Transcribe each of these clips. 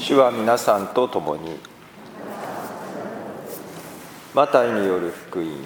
主は皆さんと共に。マタイによる福音。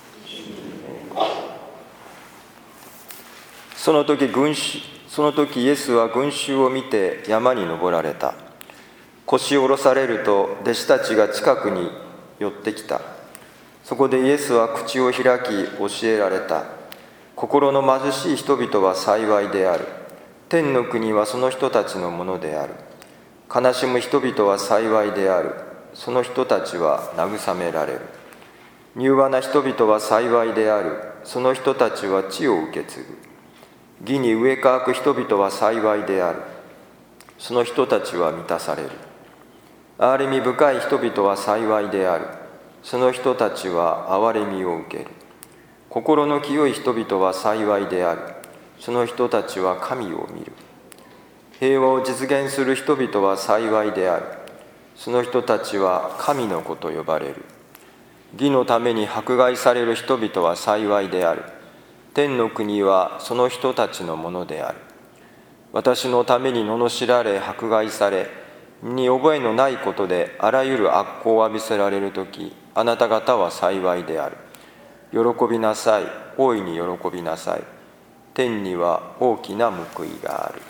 その時イエスは群衆を見て山に登られた。腰を下ろされると弟子たちが近くに寄ってきた。そこでイエスは口を開き教えられた。心の貧しい人々は幸いである。天の国はその人たちのものである。悲しむ人々は幸いである。その人たちは慰められる。柔和な人々は幸いである。その人たちは地を受け継ぐ。義に植え替く人々は幸いである。その人たちは満たされる。憐れみ深い人々は幸いである。その人たちは憐れみを受ける。心の清い人々は幸いである。その人たちは神を見る。平和を実現する人々は幸いである。その人たちは神の子と呼ばれる。義のために迫害される人々は幸いである。天の国はその人たちのものである。私のために罵られ迫害され、身に覚えのないことであらゆる悪行を浴びせられるとき、あなた方は幸いである。喜びなさい、大いに喜びなさい。天には大きな報いがある。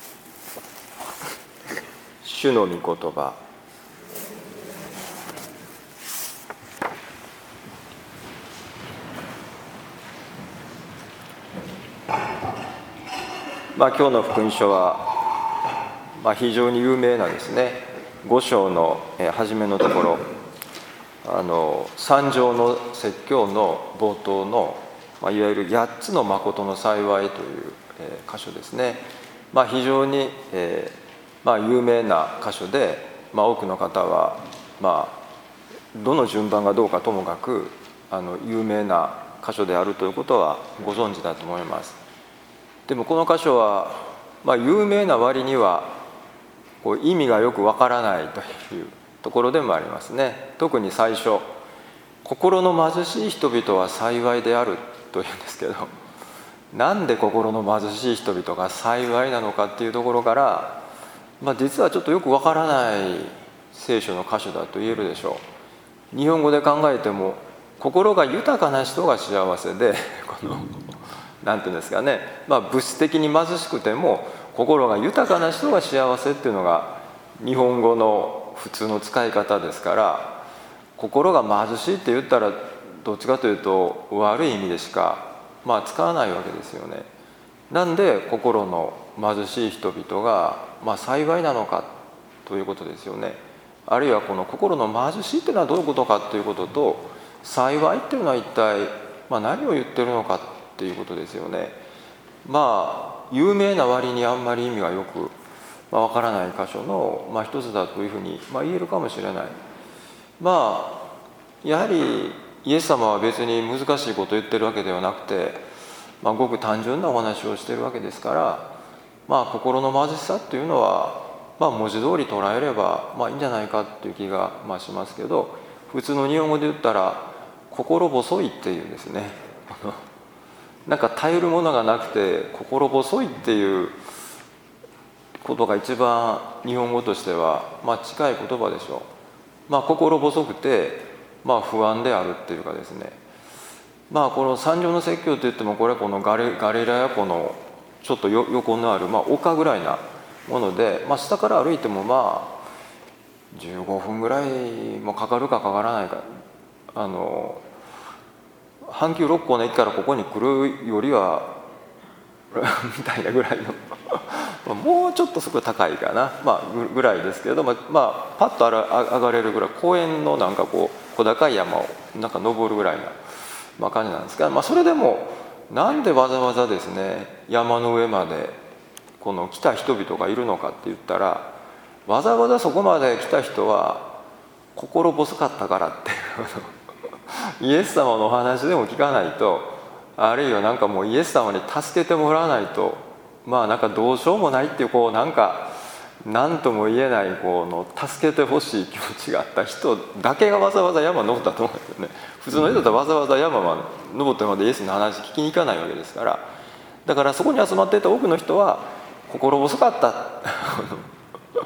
主の御言葉。今日の福音書は、非常に有名なですね、5章の初めのところ、三条の説教の冒頭の、いわゆる8つの誠の幸いという、箇所ですね。非常に、有名な箇所で、多くの方は、どの順番がどうかともかく有名な箇所であるということはご存知だと思います。でもこの箇所は、有名な割には意味がよくわからないというところでもありますね。特に最初、心の貧しい人々は幸いであるというんですけど、なんで心の貧しい人々が幸いなのかっていうところから、実はちょっとよくわからない聖書の箇所だと言えるでしょう。日本語で考えても、心が豊かな人が幸せで、なんていうんですかね、物質的に貧しくても心が豊かな人が幸せっていうのが日本語の普通の使い方ですから、心が貧しいって言ったらどっちかというと悪い意味でしか使わないわけですよね。なんで心の貧しい人々が幸いなのかということですよね。あるいはこの心の貧しいっていうのはどういうことかということと、幸いっていうのは一体何を言ってるのかっていうことですよね。有名な割にあんまり意味がよくわからない箇所の一つだというふうに言えるかもしれない。やはりイエス様は別に難しいことを言ってるわけではなくて、ごく単純なお話をしているわけですから、心の貧しさっていうのは、文字通り捉えればいいんじゃないかっていう気がしますけど、普通の日本語で言ったら心細いっていうんですね。なんか頼るものがなくて心細いっていうことが一番日本語としては近い言葉でしょう。心細くて不安であるっていうかですね、この三条の説教といっても、これこのガリラヤ湖のちょっと横のある丘ぐらいなもので、下から歩いても15分ぐらいもかかるかかからないか、阪急六甲の駅からここに来るよりはみたいなぐらいのもうちょっとそこ高いかな、ぐらいですけれども、パッと上がれるぐらい、公園の小高い山を登るぐらいな、感じなんですが、それでもなんでわざわざですね山の上まで来た人々がいるのかって言ったら、わざわざそこまで来た人は心細かったからってイエス様のお話でも聞かないと、あるいはもうイエス様に助けてもらわないとどうしようもないっていう何とも言えない助けてほしい気持ちがあった人だけがわざわざ山登ったと思うんですよね。普通の人だったらわざわざ山まで登ってまでイエスの話聞きに行かないわけですから。だからそこに集まっていた多くの人は心細かったっ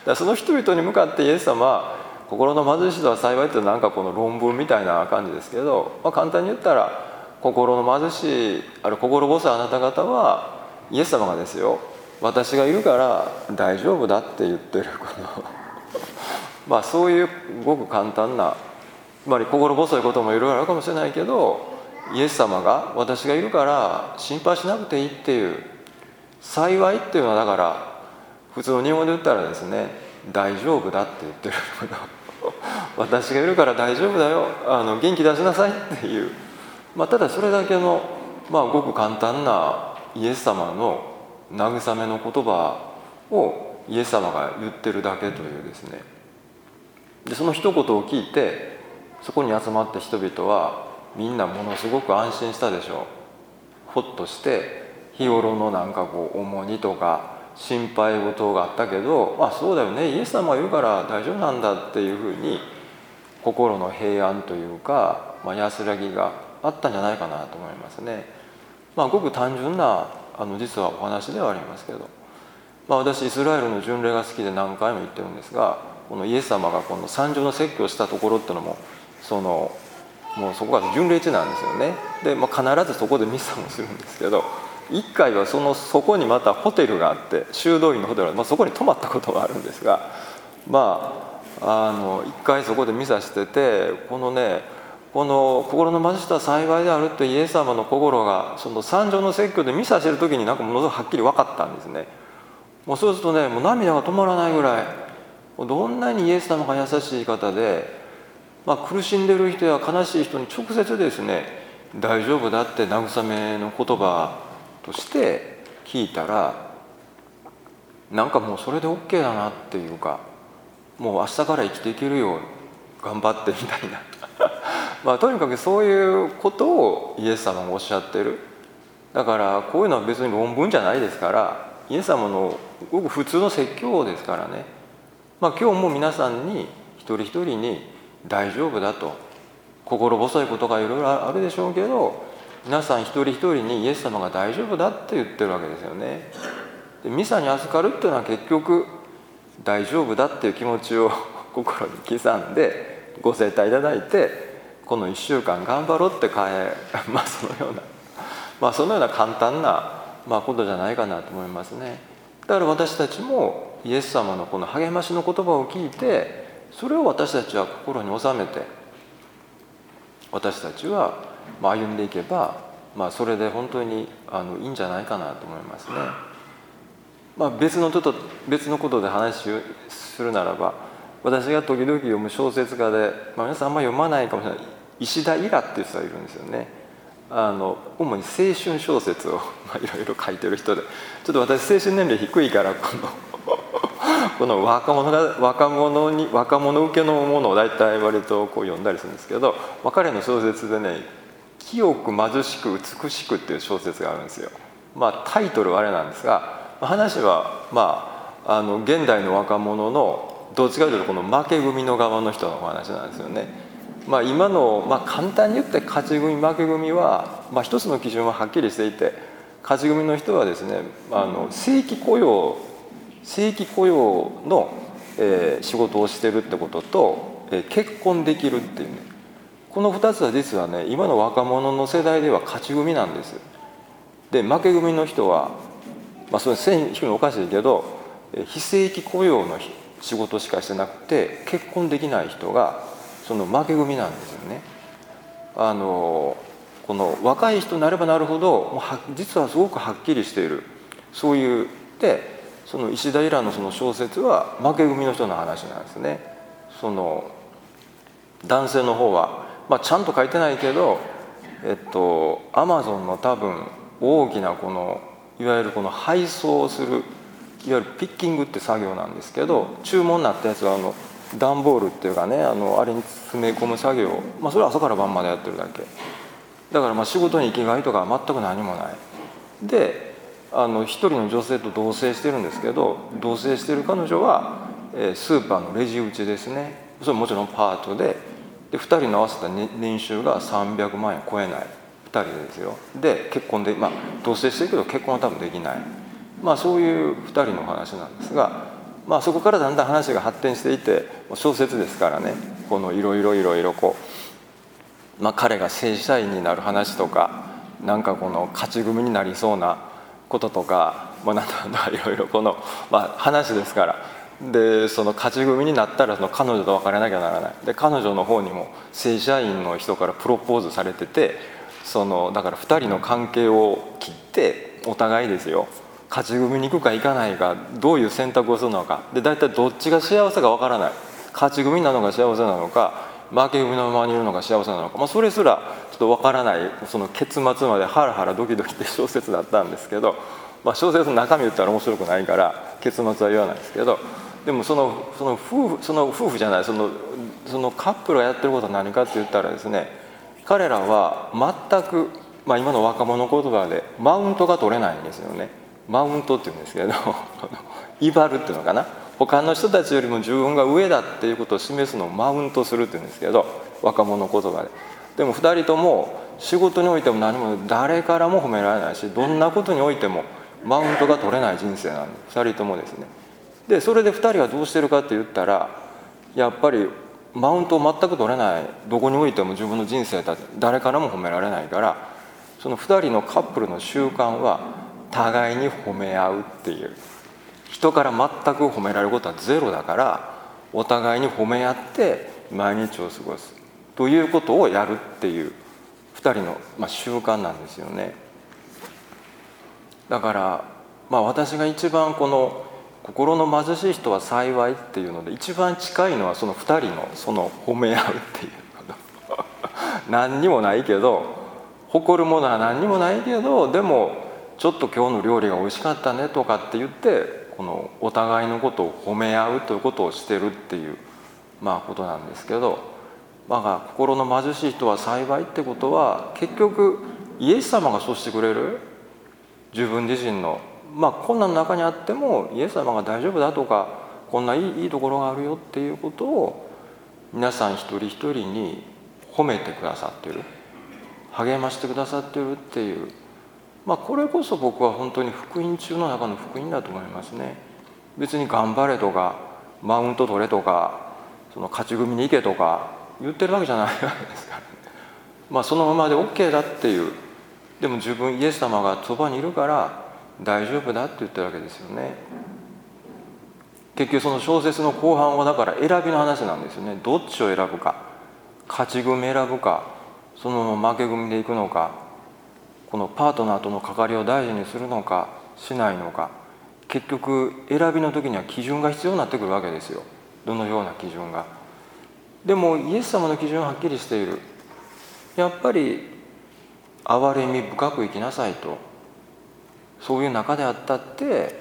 らその人々に向かってイエス様は心の貧しい人は幸いってなんかこの論文みたいな感じですけど、簡単に言ったら心の貧しい心細いあなた方はイエス様がですよ、私がいるから大丈夫だって言ってるこのそういうごく簡単な、つまり心細いこともいろいろあるかもしれないけど、イエス様が私がいるから心配しなくていいっていう、幸いっていうのはだから普通の日本語で言ったらですね、大丈夫だって言ってる私がいるから大丈夫だよ、元気出しなさいっていう、ただそれだけの、ごく簡単なイエス様の慰めの言葉をイエス様が言ってるだけというですね。でその一言を聞いてそこに集まった人々はみんなものすごく安心したでしょう。ほっとして日頃のなんかこう重荷とか心配事があったけど、そうだよね、イエス様がいるから大丈夫なんだっていうふうに心の平安というか、安らぎがあったんじゃないかなと思いますね。ごく単純な実はお話ではありますけど、私イスラエルの巡礼が好きで何回も言ってるんですが、このイエス様がこの山上の説教をしたところっていうのももうそこが巡礼地なんですよね。で、必ずそこでミサもするんですけど、一回はそこにまたホテルがあって修道院のホテルが、そこに泊まったことがあるんですが、一回そこでミサしてて、この心の貧しさは幸いであるとイエス様の心がその山上の説教でミサしてる時になんかものすごくはっきり分かったんですね。もうそうするとね、もう涙が止まらないぐらい、どんなにイエス様が優しい方で、苦しんでる人や悲しい人に直接ですね、大丈夫だって慰めの言葉として聞いたら、なんかもうそれで OK だなっていうか、もう明日から生きていけるよ、頑張ってみたいなとにかくそういうことをイエス様がおっしゃってる。だからこういうのは別に論文じゃないですから、イエス様のごく普通の説教ですからね。今日も皆さんに一人一人に大丈夫だと、心細いことがいろいろあるでしょうけど、皆さん一人一人にイエス様が大丈夫だって言ってるわけですよね。でミサに預かるっていうのは結局大丈夫だっていう気持ちを心に刻んでご聖体いただいて、この1週間頑張ろうってそのような簡単なことじゃないかなと思いますね。だから私たちもイエス様のこの励ましの言葉を聞いて、それを私たちは心に収めて、私たちは歩んでいけば、それで本当にいいんじゃないかなと思いますね。別のことで話をするならば、私が時々読む小説家で、皆さんあんまり読まないかもしれない石田イラっていう人がいるんですよね。主に青春小説をいろいろ書いてる人で、ちょっと私青春年齢低いからこの若者受けのものを大体割とこう読んだりするんですけど、彼の小説でね「清く貧しく美しく」っていう小説があるんですよ。タイトルはあれなんですが、話は現代の若者のどっちかというとこの負け組の側の人のお話なんですよね。今の、簡単に言って勝ち組負け組は、一つの基準ははっきりしていて、勝ち組の人はですね、正規雇用の、仕事をしてるってことと、結婚できるっていうね、この2つは実はね、今の若者の世代では勝ち組なんです。で負け組の人は、それ線引くのおかしいけど、非正規雇用の仕事しかしてなくて結婚できない人がその負け組なんですよね。この若い人になればなるほど実はすごくはっきりしている、そういうでその石田イラのその小説は負け組の人の話なんですね。その男性の方は、ちゃんと書いてないけど、アマゾンの多分大きなこのいわゆるこの配送をする、いわゆるピッキングって作業なんですけど、注文になったやつは段ボールっていうかね、あれに詰め込む作業、それは朝から晩までやってるだけだから、仕事に生きがいとか全く何もないで、一人の女性と同棲してるんですけど、同棲してる彼女はスーパーのレジ打ちですね。それもちろんパートで2人の合わせた年収が300万円超えない、2人でですよ。で結婚で、同棲してるけど結婚は多分できない、そういう2人の話なんですが、 そこからだんだん話が発展していて、小説ですからね、このいろいろこう、彼が正社員になる話とか、なんかこの勝ち組になりそうなこととか、なんかいろいろこの、話ですから。でその勝ち組になったらその彼女と別れなきゃならない。で彼女の方にも正社員の人からプロポーズされてて、だから2人の関係を切ってお互いですよ、勝ち組に行くか行かないか、どういう選択をするのかで、大体どっちが幸せか分からない、勝ち組なのが幸せなのか負け組のままにいるのが幸せなのか、それすらちょっと分からない、その結末までハラハラドキドキって小説だったんですけど、小説の中身言ったら面白くないから結末は言わないですけど、でもその夫婦じゃない、そのカップルがやってることは何かって言ったらですね、彼らは全く、今の若者言葉でマウントが取れないんですよね。マウントっていうんですけど威張るっていうのかな、他の人たちよりも自分が上だっていうことを示すのをマウントするっていうんですけど、若者言葉で。でも2人とも仕事においても何も誰からも褒められないし、どんなことにおいてもマウントが取れない人生なんです、2人ともですね。でそれで2人はどうしてるかって言ったら、やっぱりマウントを全く取れない、どこにおいても自分の人生だって誰からも褒められないから、その2人のカップルの習慣は互いに褒め合うっていう、人から全く褒められることはゼロだから、お互いに褒め合って毎日を過ごすということをやるっていう2人の習慣なんですよね。だから私が一番この心の貧しい人は幸いっていうので一番近いのはその2人のその褒め合うっていう何にもないけど、誇るものは何にもないけど、でもちょっと今日の料理が美味しかったねとかって言って、このお互いのことを褒め合うということをしてるっていうことなんですけど、心の貧しい人は幸いってことは、結局イエス様がそうしてくれる、自分自身の困難の中にあってもイエス様が大丈夫だとか、こんないいところがあるよっていうことを皆さん一人一人に褒めてくださっている、励ましてくださっているっていう、これこそ僕は本当に福音中の中の福音だと思いますね。別に頑張れとかマウント取れとか、その勝ち組に行けとか言ってるわけじゃないわけですから、そのままで OK だっていう、でも自分イエス様がそばにいるから大丈夫だって言ってるわけですよね。結局その小説の後半はだから選びの話なんですよね。どっちを選ぶか、勝ち組選ぶか、そのまま負け組でいくのか、このパートナーとの関わりを大事にするのかしないのか、結局選びの時には基準が必要になってくるわけですよ。どのような基準が。でもイエス様の基準ははっきりしている。やっぱり憐れみ深く生きなさいと。そういう中であったって、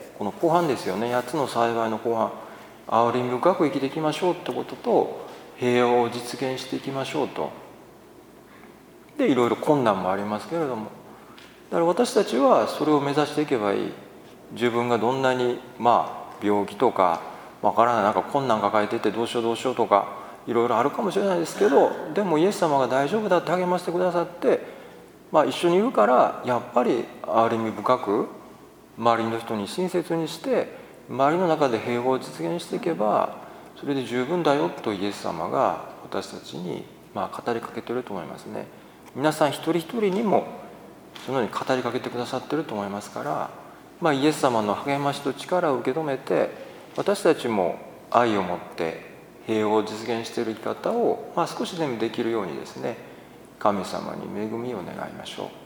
この後半ですよね、8つの幸いの後半、憐れみ深く生きていきましょうってことと、平和を実現していきましょうと。でいろいろ困難もありますけれども、だから私たちはそれを目指していけばいい。自分がどんなに病気とかわからない、なんか困難抱えていてどうしようとかいろいろあるかもしれないですけど、でもイエス様が大丈夫だって励ましてくださって、一緒にいるから、やっぱり憐れみ深く周りの人に親切にして、周りの中で平和を実現していけばそれで十分だよとイエス様が私たちに語りかけていると思いますね。皆さん一人一人にもそのように語りかけてくださっていると思いますから、イエス様の励ましと力を受け止めて、私たちも愛を持って平和を実現している生き方を少しでもできるようにですね、神様に恵みを願いましょう。